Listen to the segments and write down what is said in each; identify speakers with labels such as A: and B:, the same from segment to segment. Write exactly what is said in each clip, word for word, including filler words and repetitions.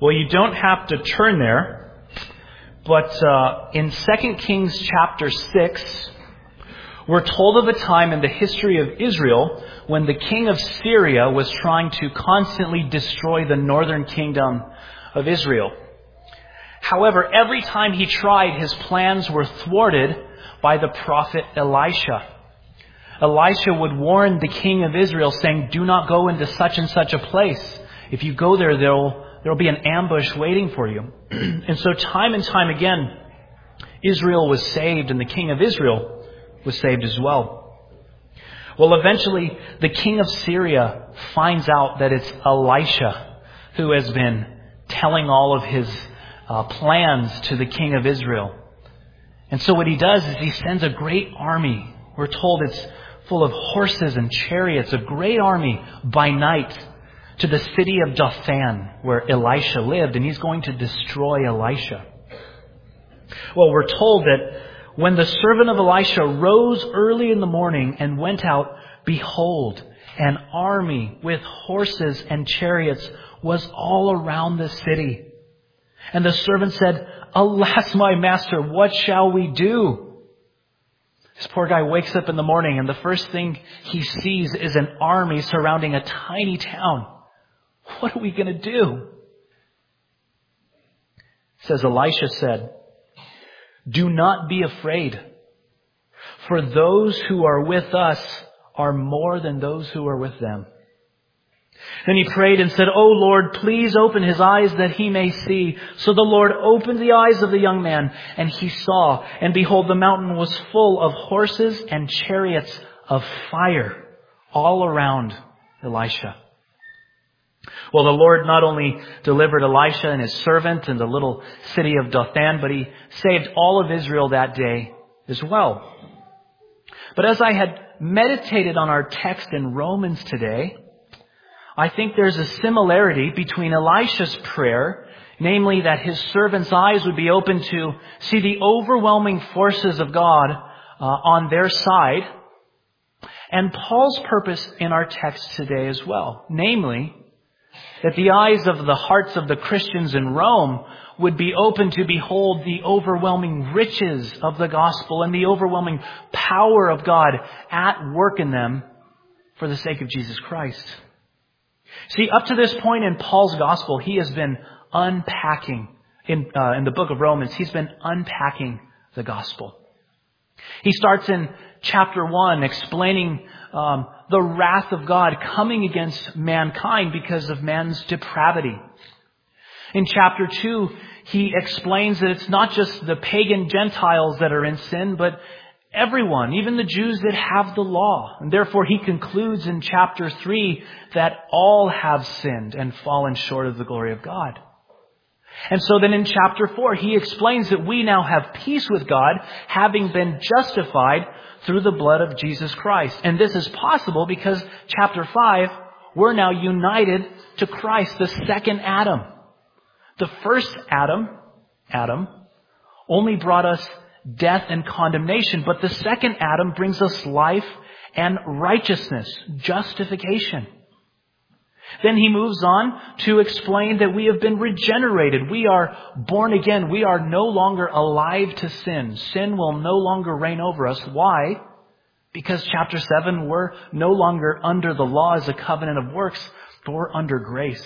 A: Well, you don't have to turn there, but uh, in Second Kings chapter six, we're told of a time in the history of Israel when the king of Syria was trying to constantly destroy the northern kingdom of Israel. However, every time he tried, his plans were thwarted by the prophet Elisha. Elisha would warn the king of Israel, saying, "Do not go into such and such a place. If you go there, there'll there'll be an ambush waiting for you." And so time and time again, Israel was saved, and the king of Israel was saved as well. Well, eventually, the king of Syria finds out that it's Elisha who has been telling all of his uh, plans to the king of Israel. And so what he does is he sends a great army. We're told it's full of horses and chariots, a great army by night, to the city of Dothan, where Elisha lived, and he's going to destroy Elisha. Well, we're told that when the servant of Elisha rose early in the morning and went out, behold, an army with horses and chariots was all around the city. And the servant said, "Alas, my master, what shall we do?" This poor guy wakes up in the morning, and the first thing he sees is an army surrounding a tiny town. What are we going to do? It says, Elisha said, "Do not be afraid, for those who are with us are more than those who are with them." Then he prayed and said, "O Lord, please open his eyes that he may see." So the Lord opened the eyes of the young man, and he saw, and behold, the mountain was full of horses and chariots of fire all around Elisha. Well, the Lord not only delivered Elisha and his servant in the little city of Dothan, but he saved all of Israel that day as well. But as I had meditated on our text in Romans today, I think there's a similarity between Elisha's prayer, namely that his servant's eyes would be open to see the overwhelming forces of God uh, on their side, and Paul's purpose in our text today as well, namely that the eyes of the hearts of the Christians in Rome would be open to behold the overwhelming riches of the gospel and the overwhelming power of God at work in them for the sake of Jesus Christ. See, up to this point in Paul's gospel, he has been unpacking, in, uh, in the book of Romans, he's been unpacking the gospel. He starts in chapter one explaining um, the wrath of God coming against mankind because of man's depravity. In chapter two, he explains that it's not just the pagan Gentiles that are in sin, but everyone, even the Jews that have the law. And therefore he concludes in chapter three that all have sinned and fallen short of the glory of God. And so then in chapter four, he explains that we now have peace with God, having been justified through the blood of Jesus Christ. And this is possible because chapter five, we're now united to Christ, the second Adam. The first Adam, Adam, only brought us death and condemnation, but the second Adam brings us life and righteousness, justification. Then he moves on to explain that we have been regenerated. We are born again. We are no longer alive to sin. Sin will no longer reign over us. Why? Because chapter seven, we're no longer under the law as a covenant of works, but we're under grace.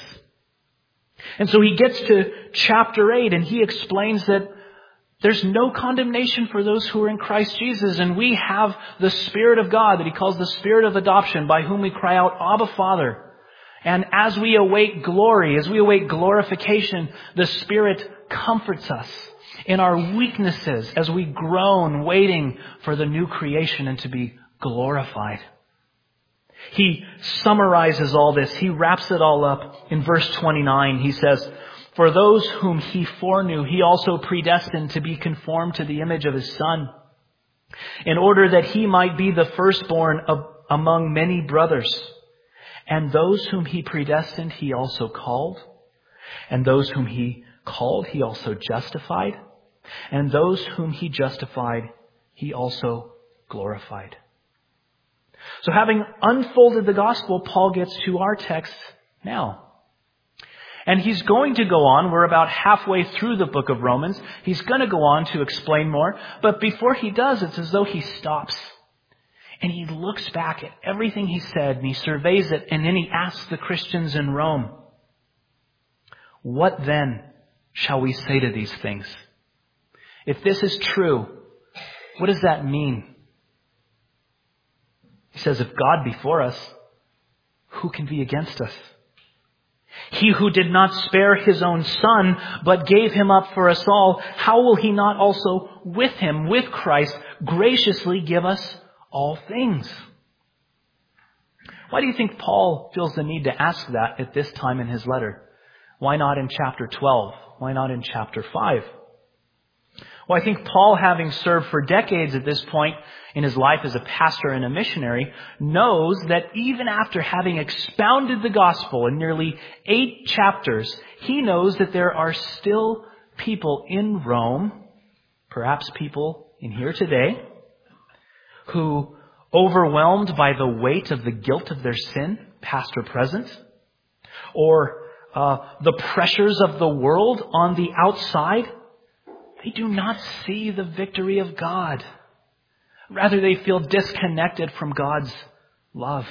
A: And so he gets to chapter eight and he explains that there's no condemnation for those who are in Christ Jesus. And we have the Spirit of God that he calls the Spirit of adoption, by whom we cry out, Abba, Father. And as we await glory, as we await glorification, the Spirit comforts us in our weaknesses as we groan, waiting for the new creation and to be glorified. He summarizes all this. He wraps it all up in verse twenty-nine. He says, "For those whom he foreknew, he also predestined to be conformed to the image of his Son, in order that he might be the firstborn of, among many brothers. And those whom he predestined, he also called. And those whom he called, he also justified. And those whom he justified, he also glorified." So having unfolded the gospel, Paul gets to our text now. And he's going to go on. We're about halfway through the book of Romans. He's going to go on to explain more. But before he does, it's as though he stops. And he looks back at everything he said, and he surveys it, and then he asks the Christians in Rome, "What then shall we say to these things? If this is true, what does that mean?" He says, "If God be for us, who can be against us? He who did not spare his own Son, but gave him up for us all, how will he not also with him, with Christ, graciously give us all things?" Why do you think Paul feels the need to ask that at this time in his letter? Why not in chapter twelve? Why not in chapter five? Well, I think Paul, having served for decades at this point in his life as a pastor and a missionary, knows that even after having expounded the gospel in nearly eight chapters, he knows that there are still people in Rome, perhaps people in here today, who, overwhelmed by the weight of the guilt of their sin, past or present, or uh, the pressures of the world on the outside, they do not see the victory of God. Rather, they feel disconnected from God's love.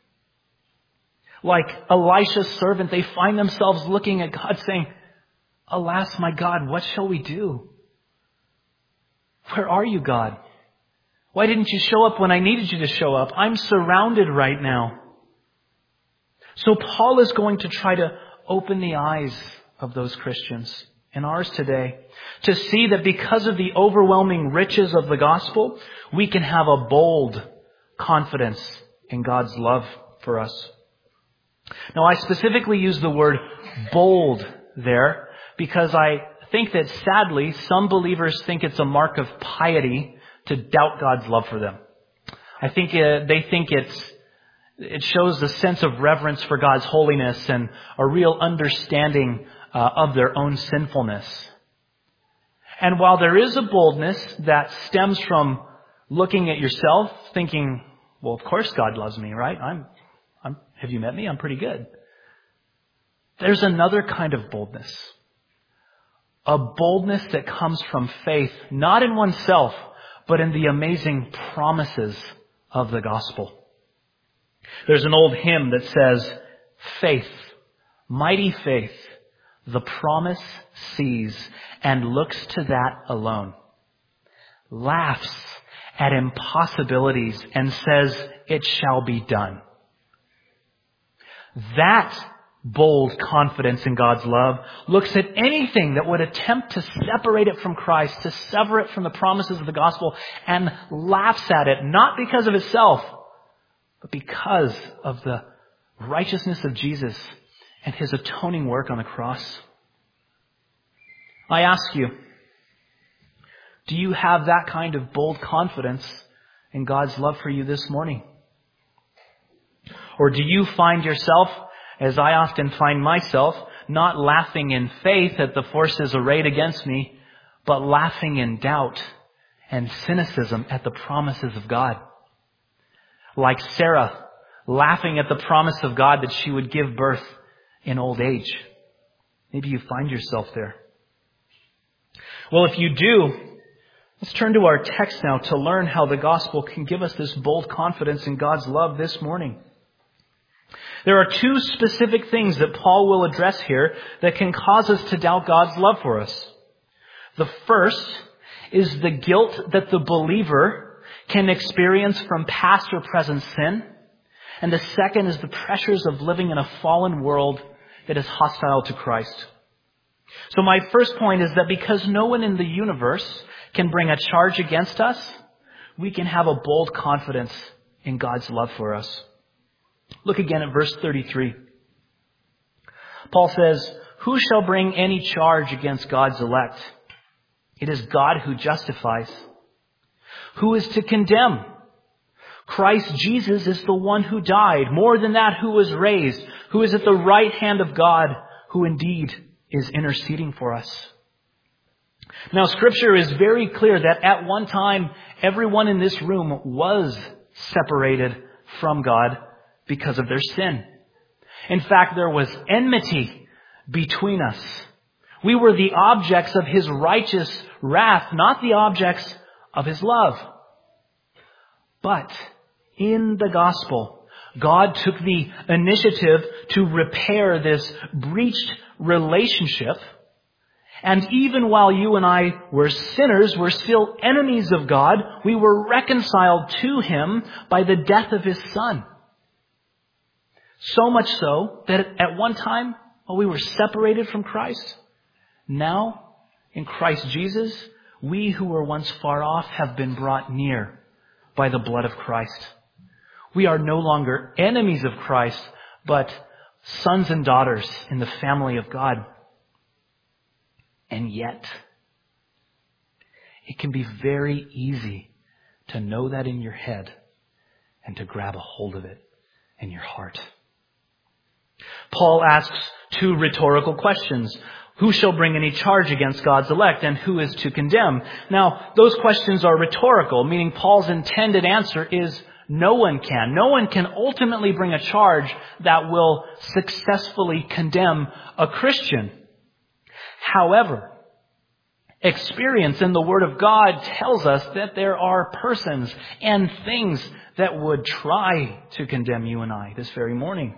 A: Like Elisha's servant, they find themselves looking at God saying, "Alas, my God, what shall we do? Where are you, God? Why didn't you show up when I needed you to show up? I'm surrounded right now." So Paul is going to try to open the eyes of those Christians, and ours today, to see that because of the overwhelming riches of the gospel, we can have a bold confidence in God's love for us. Now, I specifically use the word bold there because I think that sadly, some believers think it's a mark of piety to doubt God's love for them. I think uh, they think it's it shows a sense of reverence for God's holiness and a real understanding uh, of their own sinfulness. And while there is a boldness that stems from looking at yourself, thinking, "Well, of course God loves me, right? I'm, I'm, have you met me? I'm pretty good." There's another kind of boldness. A boldness that comes from faith, not in oneself, but in the amazing promises of the gospel. There's an old hymn that says, "Faith, mighty faith, the promise sees and looks to that alone. Laughs at impossibilities and says, it shall be done." That bold confidence in God's love looks at anything that would attempt to separate it from Christ, to sever it from the promises of the gospel, and laughs at it, not because of itself, but because of the righteousness of Jesus and his atoning work on the cross. I ask you, do you have that kind of bold confidence in God's love for you this morning? Or do you find yourself, as I often find myself, not laughing in faith at the forces arrayed against me, but laughing in doubt and cynicism at the promises of God? Like Sarah, laughing at the promise of God that she would give birth in old age. Maybe you find yourself there. Well, if you do, let's turn to our text now to learn how the gospel can give us this bold confidence in God's love this morning. There are two specific things that Paul will address here that can cause us to doubt God's love for us. The first is the guilt that the believer can experience from past or present sin. And the second is the pressures of living in a fallen world that is hostile to Christ. So my first point is that because no one in the universe can bring a charge against us, we can have a bold confidence in God's love for us. Look again at verse thirty-three. Paul says, "Who shall bring any charge against God's elect? It is God who justifies. Who is to condemn? Christ Jesus is the one who died. More than that, who was raised, who is at the right hand of God, who indeed is interceding for us." Now, Scripture is very clear that at one time, everyone in this room was separated from God because of their sin. In fact, there was enmity between us. We were the objects of His righteous wrath, not the objects of His love. But in the gospel, God took the initiative to repair this breached relationship. And even while you and I were sinners, were still enemies of God, we were reconciled to Him by the death of His Son. So much so that at one time, while we were separated from Christ, now in Christ Jesus, we who were once far off have been brought near by the blood of Christ. We are no longer enemies of Christ, but sons and daughters in the family of God. And yet, it can be very easy to know that in your head and to grab a hold of it in your heart. Paul asks two rhetorical questions. Who shall bring any charge against God's elect, and who is to condemn? Now, those questions are rhetorical, meaning Paul's intended answer is no one can. No one can ultimately bring a charge that will successfully condemn a Christian. However, experience in the Word of God tells us that there are persons and things that would try to condemn you and I this very morning.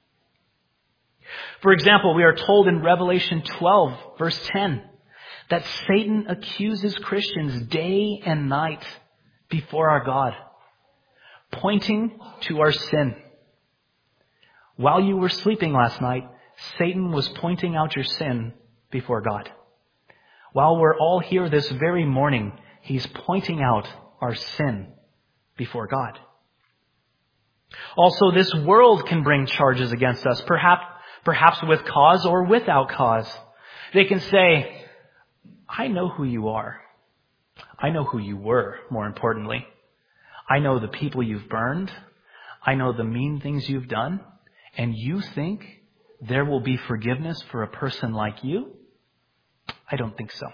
A: For example, we are told in Revelation twelve, verse ten, that Satan accuses Christians day and night before our God, pointing to our sin. While you were sleeping last night, Satan was pointing out your sin before God. While we're all here this very morning, he's pointing out our sin before God. Also, this world can bring charges against us, perhaps Perhaps with cause or without cause. They can say, I know who you are. I know who you were, more importantly. I know the people you've burned. I know the mean things you've done. And you think there will be forgiveness for a person like you? I don't think so.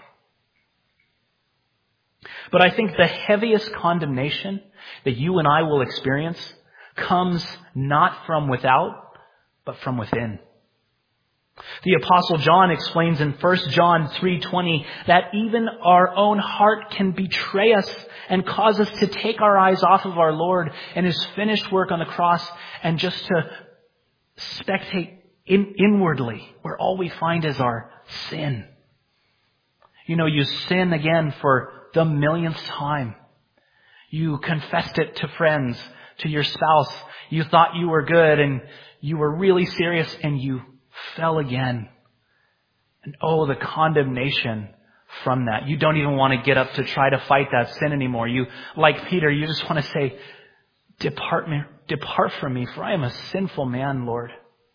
A: But I think the heaviest condemnation that you and I will experience comes not from without, but from within. The Apostle John explains in First John three twenty that even our own heart can betray us and cause us to take our eyes off of our Lord and His finished work on the cross and just to spectate in, inwardly, where all we find is our sin. You know, you sin again for the millionth time. You confessed it to friends, to your spouse. You thought you were good and you were really serious and you fell again. And oh, the condemnation from that. You don't even want to get up to try to fight that sin anymore. You, like Peter, you just want to say, depart me, depart from me, for I am a sinful man, Lord.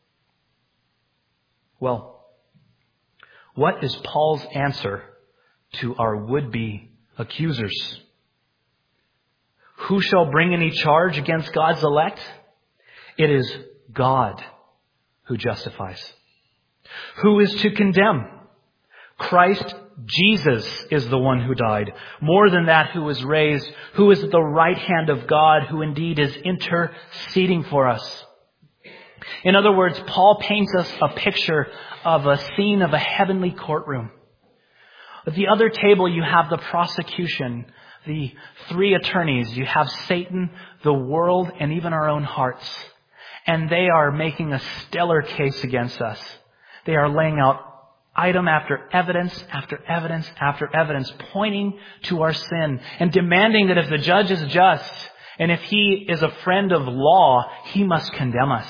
A: Well, what is Paul's answer to our would-be accusers? Who shall bring any charge against God's elect? It is God who justifies. Who is to condemn? Christ Jesus is the one who died. More than that, who was raised, who is at the right hand of God, who indeed is interceding for us. In other words, Paul paints us a picture of a scene of a heavenly courtroom. At the other table, you have the prosecution, the three attorneys. You have Satan, the world, and even our own hearts. And they are making a stellar case against us. They are laying out item after evidence after evidence after evidence, pointing to our sin and demanding that if the judge is just and if he is a friend of law, he must condemn us.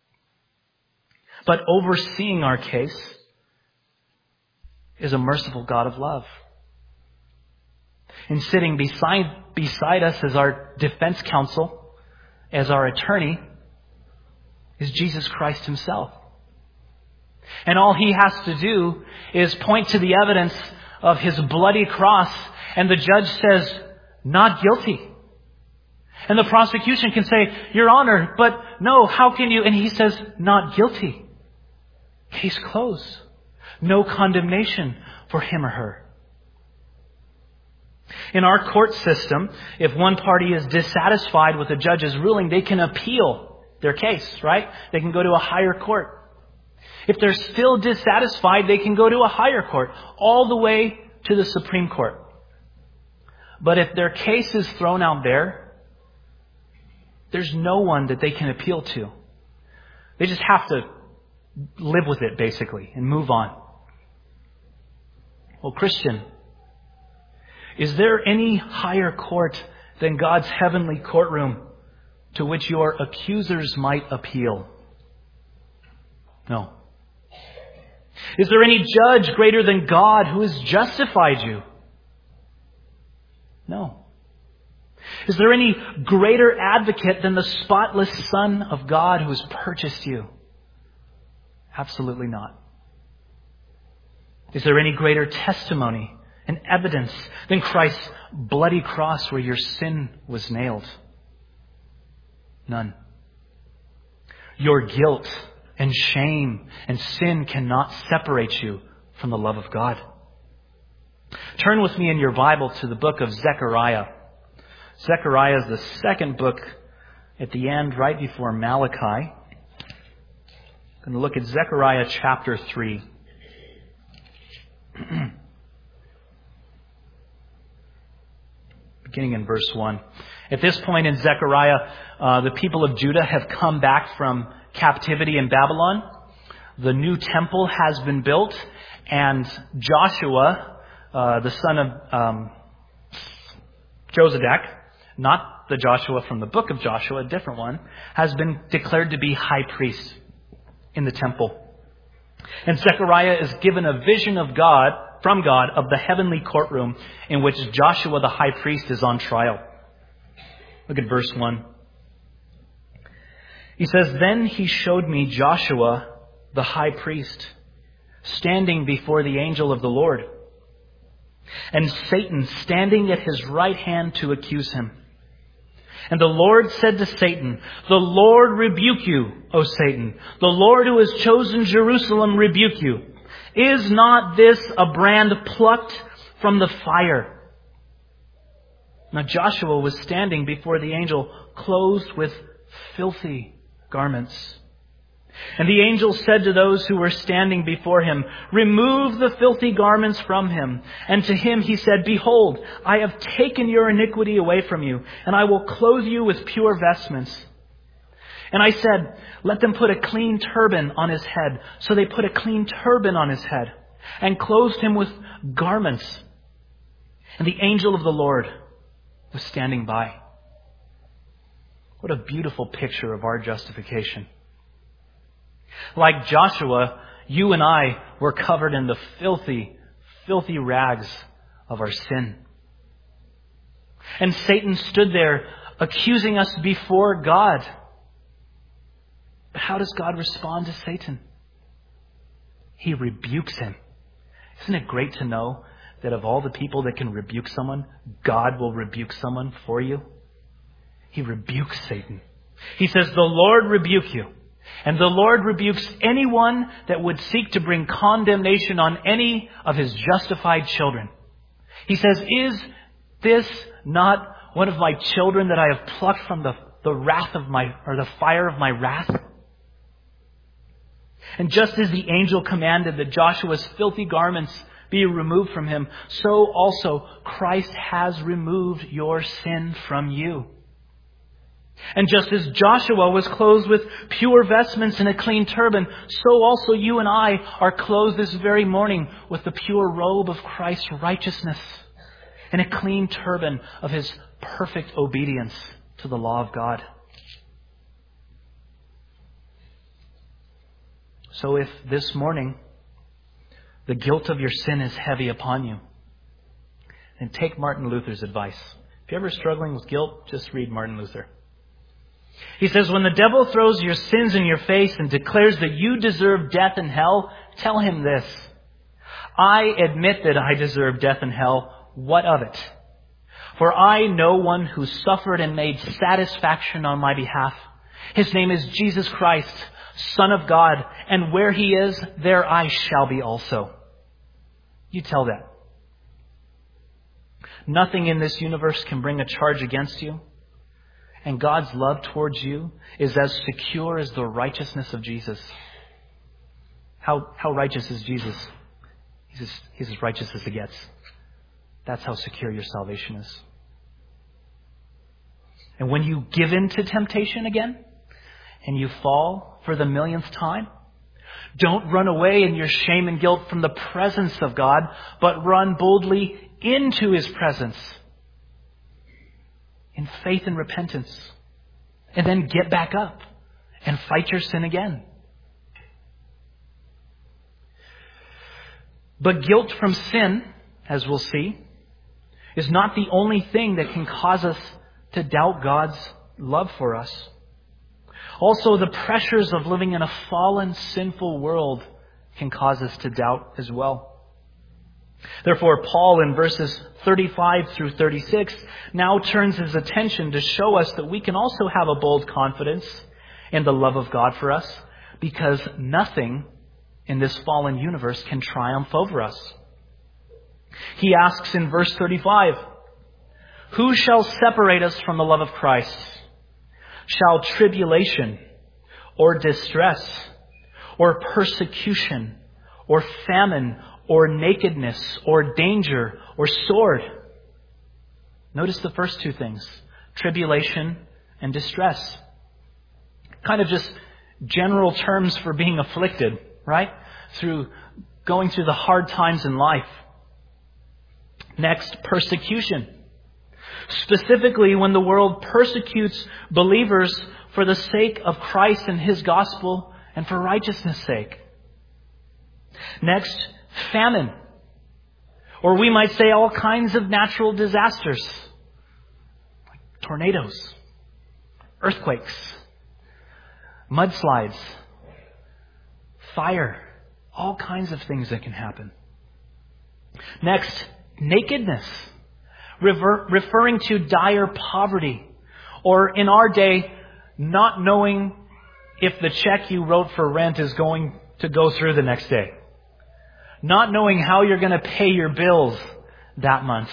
A: But overseeing our case is a merciful God of love. And sitting beside, beside us as our defense counsel, as our attorney, is Jesus Christ Himself. And all He has to do is point to the evidence of His bloody cross, and the judge says, not guilty. And the prosecution can say, Your Honor, but no, how can you? And he says, not guilty. Case closed. No condemnation for him or her. In our court system, if one party is dissatisfied with a judge's ruling, they can appeal their case, right? They can go to a higher court. If they're still dissatisfied, they can go to a higher court, all the way to the Supreme Court. But if their case is thrown out there, there's no one that they can appeal to. They just have to live with it, basically, and move on. Well, Christian, is there any higher court than God's heavenly courtroom to which your accusers might appeal? No. Is there any judge greater than God who has justified you? No. Is there any greater advocate than the spotless Son of God who has purchased you? Absolutely not. Is there any greater testimony and evidence than Christ's bloody cross where your sin was nailed? None. Your guilt and shame and sin cannot separate you from the love of God. Turn with me in your Bible to the book of Zechariah. Zechariah is the second book at the end, right before Malachi. I'm going to look at Zechariah chapter three. Beginning in verse one. At this point in Zechariah, uh, the people of Judah have come back from captivity in Babylon. The new temple has been built, and Joshua, uh, the son of um, Josadak, not the Joshua from the book of Joshua, a different one, has been declared to be high priest in the temple. And Zechariah is given a vision of God, from God, of the heavenly courtroom in which Joshua the high priest is on trial. Look at verse one. He says, "Then he showed me Joshua the high priest standing before the angel of the Lord, and Satan standing at his right hand to accuse him. And the Lord said to Satan, 'The Lord rebuke you, O Satan. The Lord who has chosen Jerusalem rebuke you. Is not this a brand plucked from the fire?' Now Joshua was standing before the angel, clothed with filthy garments. And the angel said to those who were standing before him, 'Remove the filthy garments from him.' And to him he said, 'Behold, I have taken your iniquity away from you, and I will clothe you with pure vestments.' And I said, 'Let them put a clean turban on his head.' So they put a clean turban on his head, and clothed him with garments. And the angel of the Lord was standing by." What a beautiful picture of our justification. Like Joshua, you and I were covered in the filthy, filthy rags of our sin. And Satan stood there accusing us before God. But how does God respond to Satan? He rebukes him. Isn't it great to know that of all the people that can rebuke someone, God will rebuke someone for you? He rebukes Satan. He says, "The Lord rebuke you." And the Lord rebukes anyone that would seek to bring condemnation on any of his justified children. He says, "Is this not one of my children that I have plucked from the, the wrath of my, or the fire of my wrath?" And just as the angel commanded that Joshua's filthy garments be removed from him, so also Christ has removed your sin from you. And just as Joshua was clothed with pure vestments and a clean turban, so also you and I are clothed this very morning with the pure robe of Christ's righteousness and a clean turban of his perfect obedience to the law of God. So if this morning the guilt of your sin is heavy upon you, then take Martin Luther's advice. If you're ever struggling with guilt, just read Martin Luther. He says, "When the devil throws your sins in your face and declares that you deserve death and hell, tell him this: 'I admit that I deserve death and hell. What of it? For I know one who suffered and made satisfaction on my behalf. His name is Jesus Christ, Son of God, and where he is, there I shall be also.'" You tell that. Nothing in this universe can bring a charge against you. And God's love towards you is as secure as the righteousness of Jesus. How, how righteous is Jesus? He's as, he's as righteous as it gets. That's how secure your salvation is. And when you give in to temptation again, and you fall for the millionth time, don't run away in your shame and guilt from the presence of God, but run boldly into His presence in faith and repentance. And then get back up and fight your sin again. But guilt from sin, as we'll see, is not the only thing that can cause us to doubt God's love for us. Also, the pressures of living in a fallen, sinful world can cause us to doubt as well. Therefore, Paul in verses thirty-five through thirty-six now turns his attention to show us that we can also have a bold confidence in the love of God for us, because nothing in this fallen universe can triumph over us. He asks in verse thirty-five, "Who shall separate us from the love of Christ? Shall tribulation, or distress, or persecution, or famine, or nakedness, or danger, or sword?" Notice the first two things, tribulation and distress. Kind of just general terms for being afflicted, right? Through going through the hard times in life. Next, persecution. Specifically, when the world persecutes believers for the sake of Christ and His gospel and for righteousness' sake. Next, famine. Or we might say all kinds of natural disasters. Like tornadoes, earthquakes, mudslides, fire, all kinds of things that can happen. Next, nakedness. Rever- referring to dire poverty, or in our day, not knowing if the check you wrote for rent is going to go through the next day. Not knowing how you're going to pay your bills that month.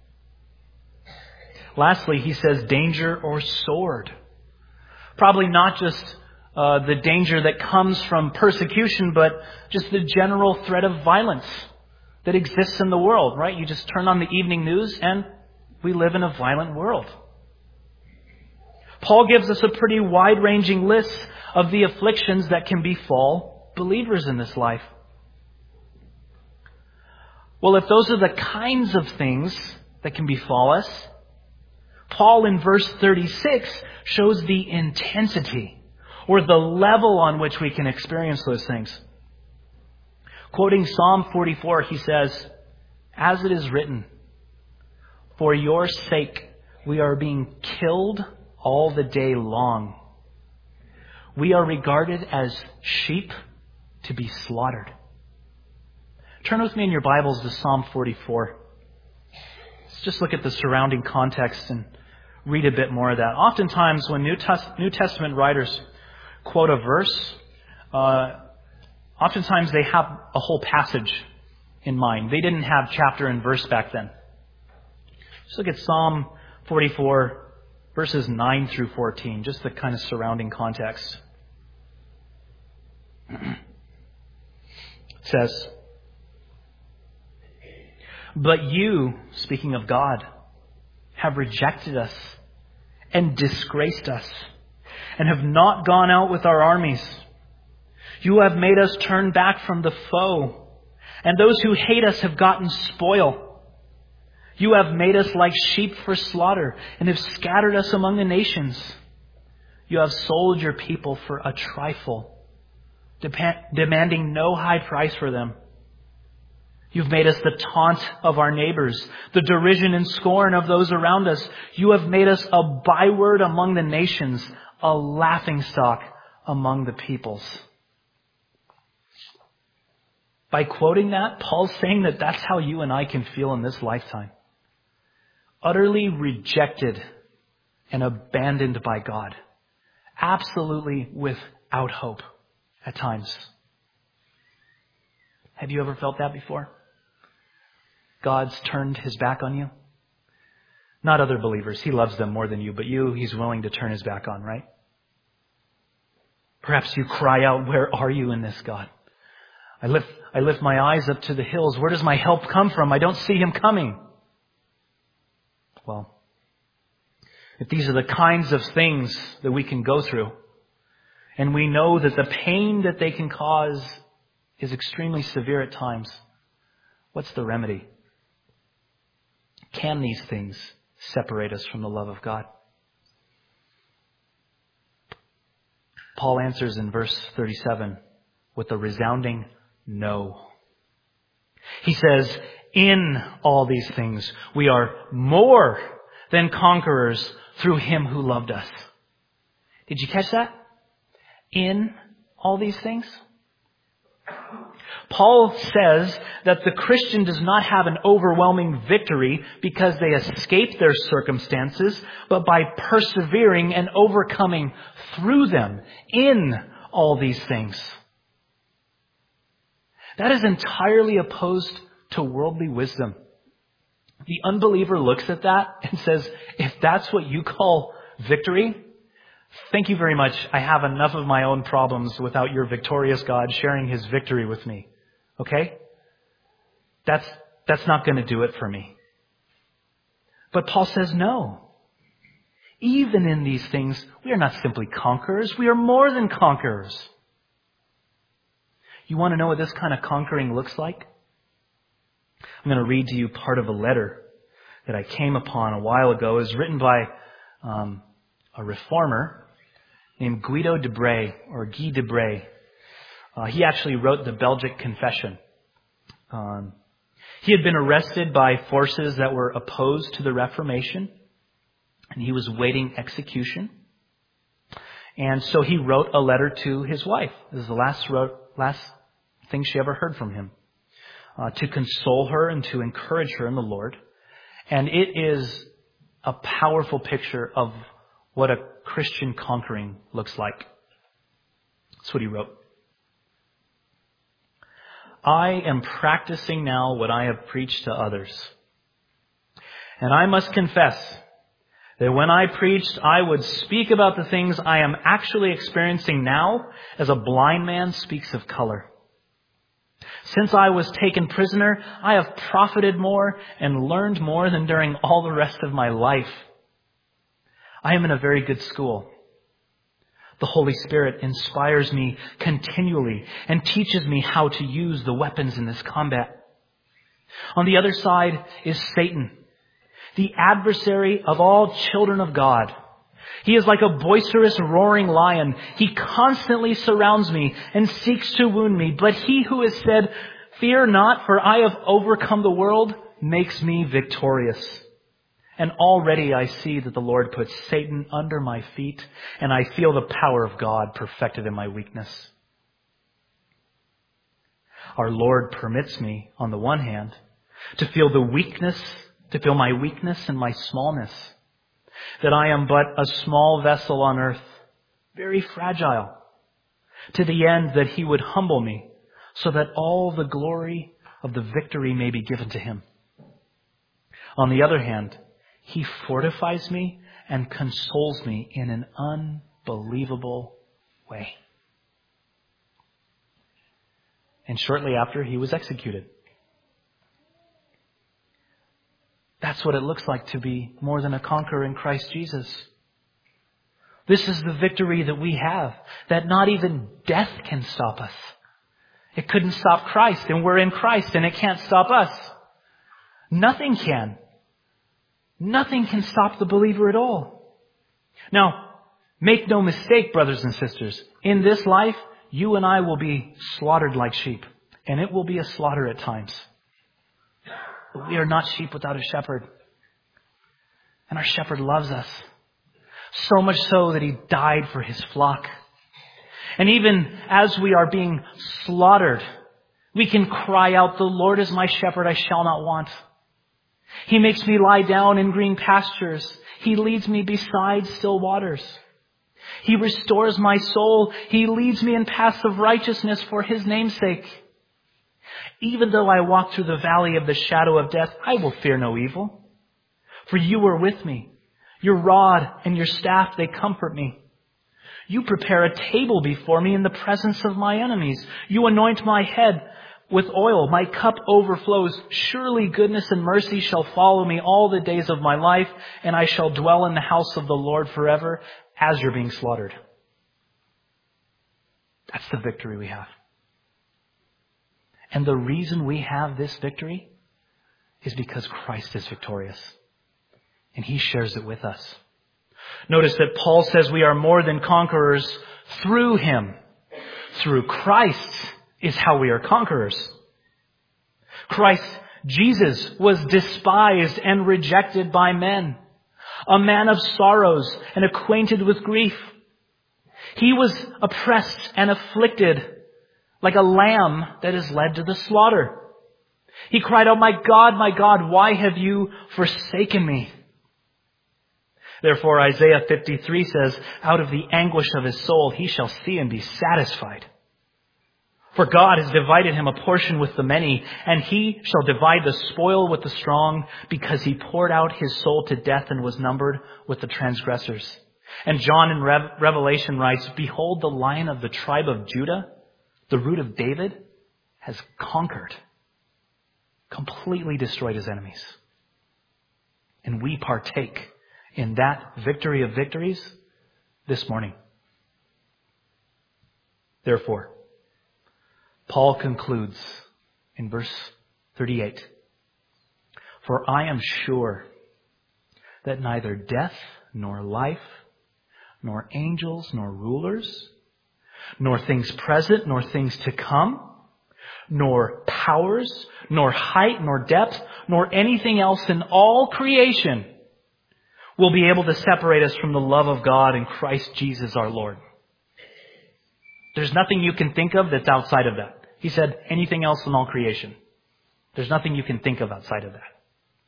A: Lastly, he says danger or sword. Probably not just uh, the danger that comes from persecution, but just the general threat of violence that exists in the world, right? You just turn on the evening news and we live in a violent world. Paul gives us a pretty wide-ranging list of the afflictions that can befall believers in this life. Well, if those are the kinds of things that can befall us, Paul in verse thirty-six shows the intensity or the level on which we can experience those things. Quoting Psalm forty-four, he says, "As it is written, for your sake we are being killed all the day long. We are regarded as sheep to be slaughtered." Turn with me in your Bibles to Psalm forty-four. Let's just look at the surrounding context and read a bit more of that. Oftentimes when New, Tes- New Testament writers quote a verse, uh, oftentimes they have a whole passage in mind. They didn't have chapter and verse back then. Just look at Psalm forty-four, verses nine through fourteen, just the kind of surrounding context. It says, "But you," speaking of God, "have rejected us and disgraced us and have not gone out with our armies. You have made us turn back from the foe, and those who hate us have gotten spoil. You have made us like sheep for slaughter and have scattered us among the nations. You have sold your people for a trifle, dep- demanding no high price for them. You've made us the taunt of our neighbors, the derision and scorn of those around us. You have made us a byword among the nations, a laughingstock among the peoples." By quoting that, Paul's saying that that's how you and I can feel in this lifetime. Utterly rejected and abandoned by God. Absolutely without hope at times. Have you ever felt that before? God's turned His back on you? Not other believers. He loves them more than you, but you, He's willing to turn His back on, right? Perhaps you cry out, "Where are you in this, God?" I lift, I lift my eyes up to the hills. Where does my help come from? I don't see him coming. Well, if these are the kinds of things that we can go through, and we know that the pain that they can cause is extremely severe at times, what's the remedy? Can these things separate us from the love of God? Paul answers in verse thirty-seven with a resounding no. He says, in all these things, we are more than conquerors through him who loved us. Did you catch that? In all these things? Paul says that the Christian does not have an overwhelming victory because they escape their circumstances, but by persevering and overcoming through them in all these things. That is entirely opposed to worldly wisdom. The unbeliever looks at that and says, if that's what you call victory, thank you very much. I have enough of my own problems without your victorious God sharing his victory with me. Okay? That's, that's not going to do it for me. But Paul says no. Even in these things, we are not simply conquerors. We are more than conquerors. You want to know what this kind of conquering looks like? I'm going to read to you part of a letter that I came upon a while ago. It was written by um, a reformer named Guido de Bray, or Guy de Bray. Uh, he actually wrote the Belgic Confession. Um, he had been arrested by forces that were opposed to the Reformation, and he was waiting execution. And so he wrote a letter to his wife. This is the last, wrote, last thing she ever heard from him, uh, to console her and to encourage her in the Lord. And it is a powerful picture of what a Christian conquering looks like. That's what he wrote. I am practicing now what I have preached to others. And I must confess that when I preached, I would speak about the things I am actually experiencing now as a blind man speaks of color. Since I was taken prisoner, I have profited more and learned more than during all the rest of my life. I am in a very good school. The Holy Spirit inspires me continually and teaches me how to use the weapons in this combat. On the other side is Satan, the adversary of all children of God. He is like a boisterous, roaring lion. He constantly surrounds me and seeks to wound me. But he who has said, "Fear not, for I have overcome the world," makes me victorious. And already I see that the Lord puts Satan under my feet, and I feel the power of God perfected in my weakness. Our Lord permits me, on the one hand, to feel the weakness, to feel my weakness and my smallness, that I am but a small vessel on earth, very fragile, to the end that he would humble me, so that all the glory of the victory may be given to him. On the other hand, he fortifies me and consoles me in an unbelievable way. And shortly after, he was executed. That's what it looks like to be more than a conqueror in Christ Jesus. This is the victory that we have, that not even death can stop us. It couldn't stop Christ, and we're in Christ, and it can't stop us. Nothing can. Nothing can stop the believer at all. Now, make no mistake, brothers and sisters. In this life, you and I will be slaughtered like sheep. And it will be a slaughter at times. But we are not sheep without a shepherd. And our shepherd loves us. So much so that he died for his flock. And even as we are being slaughtered, we can cry out, "The Lord is my shepherd, I shall not want. He makes me lie down in green pastures. He leads me beside still waters. He restores my soul. He leads me in paths of righteousness for his name's sake. Even though I walk through the valley of the shadow of death, I will fear no evil. For you are with me. Your rod and your staff, they comfort me. You prepare a table before me in the presence of my enemies. You anoint my head with oil. My cup overflows. Surely goodness and mercy shall follow me all the days of my life, and I shall dwell in the house of the Lord forever. As you're being slaughtered. That's the victory we have. And the reason we have this victory is because Christ is victorious. And He shares it with us. Notice that Paul says we are more than conquerors through Him. Through Christ is how we are conquerors. Christ, Jesus, was despised and rejected by men. A man of sorrows and acquainted with grief. He was oppressed and afflicted like a lamb that is led to the slaughter. He cried out, "My God, my God, why have you forsaken me?" Therefore, Isaiah fifty-three says, "Out of the anguish of his soul, he shall see and be satisfied. For God has divided him a portion with the many, and he shall divide the spoil with the strong, because he poured out his soul to death and was numbered with the transgressors." And John in Re- Revelation writes, "Behold, the Lion of the tribe of Judah, the root of David, has conquered," completely destroyed his enemies. And we partake in that victory of victories this morning. Therefore, Paul concludes in verse thirty-eight, "For I am sure that neither death nor life, nor angels nor rulers, nor things present nor things to come, nor powers, nor height nor depth, nor anything else in all creation will be able to separate us from the love of God in Christ Jesus our Lord." There's nothing you can think of that's outside of that. He said, anything else in all creation. There's nothing you can think of outside of that.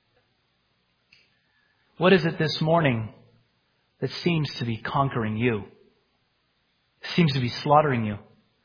A: What is it this morning that seems to be conquering you? Seems to be slaughtering you?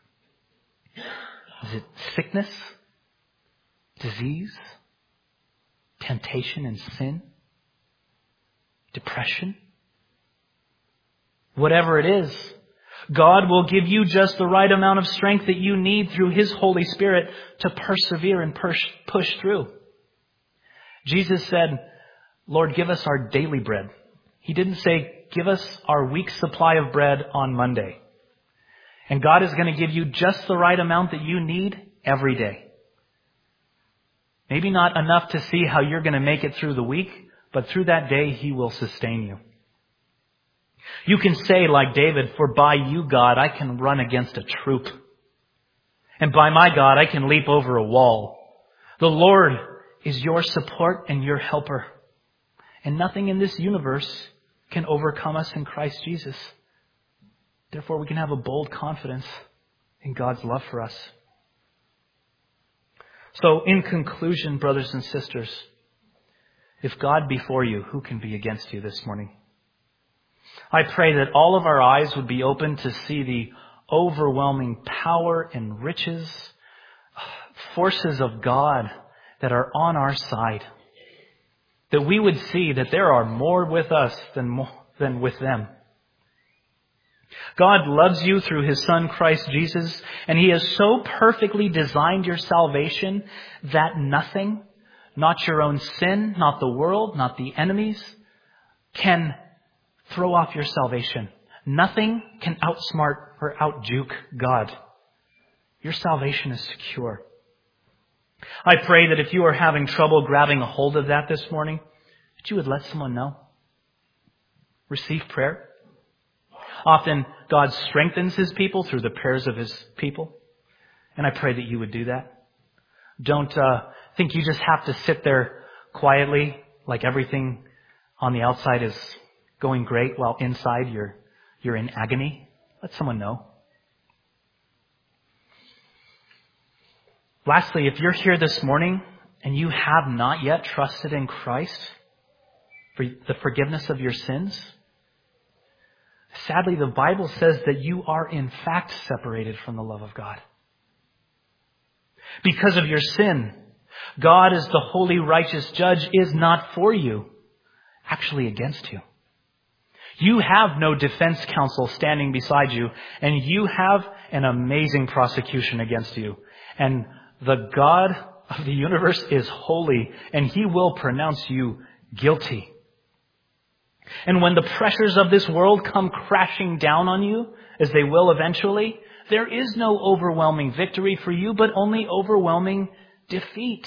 A: Is it sickness? Disease? Temptation and sin? Depression? Whatever it is, God will give you just the right amount of strength that you need through His Holy Spirit to persevere and push, push through. Jesus said, "Lord, give us our daily bread." He didn't say, "Give us our week's supply of bread on Monday." And God is going to give you just the right amount that you need every day. Maybe not enough to see how you're going to make it through the week, but through that day, He will sustain you. You can say like David, "For by you, God, I can run against a troop. And by my God, I can leap over a wall. The Lord is your support and your helper. And nothing in this universe can overcome us in Christ Jesus." Therefore, we can have a bold confidence in God's love for us. So, in conclusion, brothers and sisters, if God be for you, who can be against you this morning? I pray that all of our eyes would be open to see the overwhelming power and riches, forces of God that are on our side. That we would see that there are more with us than, more, than with them. God loves you through His Son, Christ Jesus, and He has so perfectly designed your salvation that nothing, not your own sin, not the world, not the enemies, can throw off your salvation. Nothing can outsmart or outjuke God. Your salvation is secure. I pray that if you are having trouble grabbing a hold of that this morning, that you would let someone know. Receive prayer. Often God strengthens His people through the prayers of His people. And I pray that you would do that. Don't uh, think you just have to sit there quietly like everything on the outside is going great while inside you're, you're in agony. Let someone know. Lastly, if you're here this morning and you have not yet trusted in Christ for the forgiveness of your sins, sadly, the Bible says that you are in fact separated from the love of God. Because of your sin, God as the holy, righteous judge is not for you, actually against you. You have no defense counsel standing beside you, and you have an amazing prosecution against you. And the God of the universe is holy, and He will pronounce you guilty. And when the pressures of this world come crashing down on you, as they will eventually, there is no overwhelming victory for you, but only overwhelming defeat.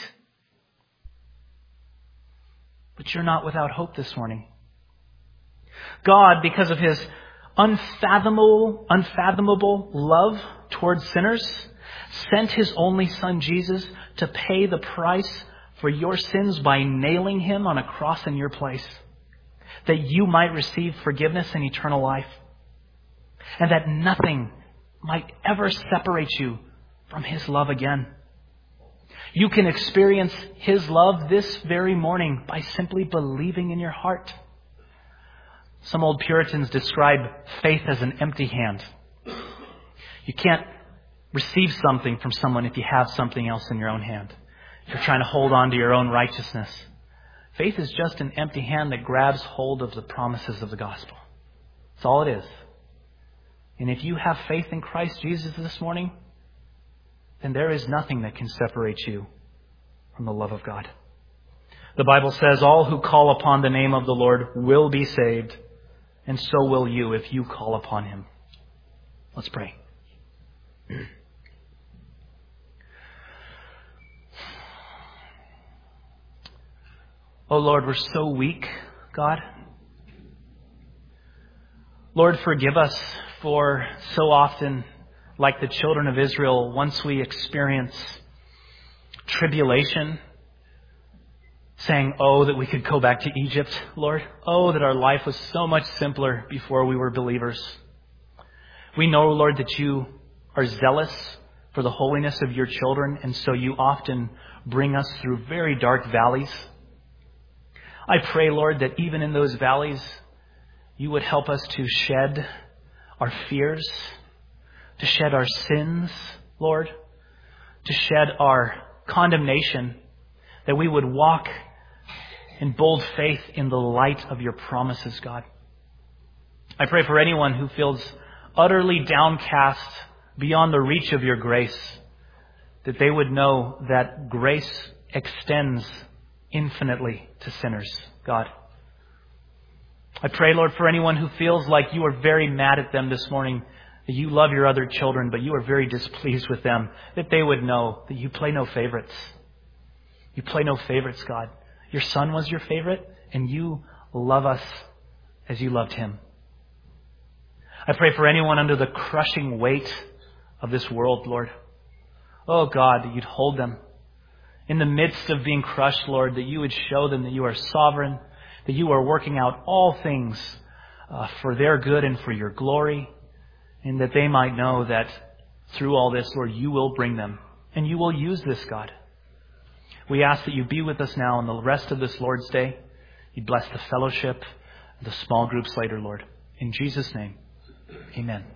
A: But you're not without hope this morning. God, because of His unfathomable, unfathomable love towards sinners, sent His only Son, Jesus, to pay the price for your sins by nailing Him on a cross in your place, that you might receive forgiveness and eternal life, and that nothing might ever separate you from His love again. You can experience His love this very morning by simply believing in your heart. Some old Puritans describe faith as an empty hand. You can't receive something from someone if you have something else in your own hand. If you're trying to hold on to your own righteousness. Faith is just an empty hand that grabs hold of the promises of the gospel. That's all it is. And if you have faith in Christ Jesus this morning, then there is nothing that can separate you from the love of God. The Bible says all who call upon the name of the Lord will be saved, and so will you if you call upon Him. Let's pray. Oh Lord, we're so weak, God. Lord, forgive us for so often, like the children of Israel, once we experience tribulation, saying, oh, that we could go back to Egypt, Lord. Oh, that our life was so much simpler before we were believers. We know, Lord, that you are zealous for the holiness of your children, and so you often bring us through very dark valleys. I pray, Lord, that even in those valleys, you would help us to shed our fears, to shed our sins, Lord, to shed our condemnation, that we would walk in bold faith in the light of your promises, God. I pray for anyone who feels utterly downcast beyond the reach of your grace, that they would know that grace extends infinitely to sinners, God. I pray, Lord, for anyone who feels like you are very mad at them this morning, that you love your other children, but you are very displeased with them, that they would know that you play no favorites. You play no favorites, God. Your Son was your favorite, and you love us as you loved Him. I pray for anyone under the crushing weight of this world, Lord. Oh, God, that you'd hold them. In the midst of being crushed, Lord, that you would show them that you are sovereign, that you are working out all things uh, for their good and for your glory, and that they might know that through all this, Lord, you will bring them, and you will use this, God. We ask that you be with us now in the rest of this Lord's Day. You bless the fellowship, the small groups later, Lord. In Jesus' name, amen.